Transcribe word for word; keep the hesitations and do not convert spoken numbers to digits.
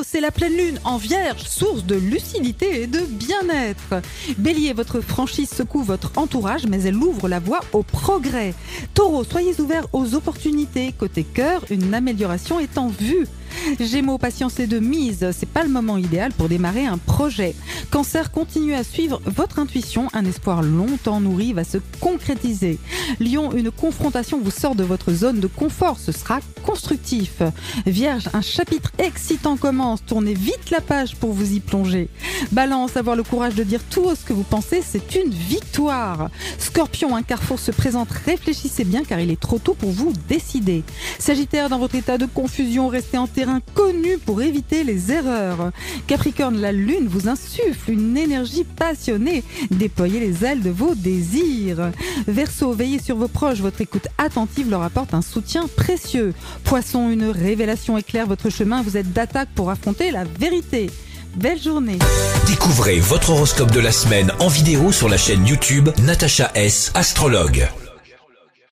c'est la pleine lune en Vierge, source de lucidité et de bien-être. Bélier, votre franchise secoue votre entourage, mais elle ouvre la voie au progrès. Taureau, soyez ouverts aux opportunités. Côté cœur, une amélioration est en vue. Gémeaux, patience est de mise, c'est pas le moment idéal pour démarrer un projet. Cancer, continuez à suivre votre intuition, un espoir longtemps nourri va se concrétiser. Lion, une confrontation vous sort de votre zone de confort, ce sera constructif. Vierge, un chapitre excitant commence, tournez vite la page pour vous y plonger. Balance, avoir le courage de dire tout haut ce que vous pensez, c'est une victoire. Scorpion, un carrefour se présente, réfléchissez bien car il est trop tôt pour vous décider. Sagittaire, dans votre état de confusion, restez en terrain connu pour éviter les erreurs. Capricorne, la lune vous insuffle une énergie passionnée. Déployez les ailes de vos désirs. Verseau, veillez sur vos proches. Votre écoute attentive leur apporte un soutien précieux. Poisson, une révélation éclaire votre chemin. Vous êtes d'attaque pour affronter la vérité. Belle journée. Découvrez votre horoscope de la semaine en vidéo sur la chaîne YouTube Natacha S, astrologue.